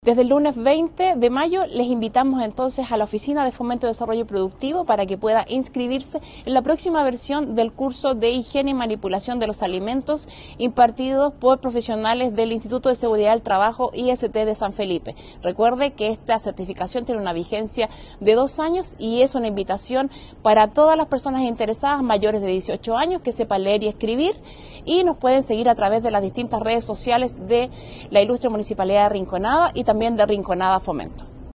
Desde el lunes 20 de mayo les invitamos entonces a la Oficina de Fomento de Desarrollo Productivo para que pueda inscribirse en la próxima versión del curso de higiene y manipulación de los alimentos impartidos por profesionales del Instituto de Seguridad del Trabajo IST de San Felipe. Recuerde que esta certificación tiene una vigencia de 2 años y es una invitación para todas las personas interesadas mayores de 18 años que sepan leer y escribir, y nos pueden seguir a través de las distintas redes sociales de la Ilustre Municipalidad de Rinconada y también de Rinconada Fomento.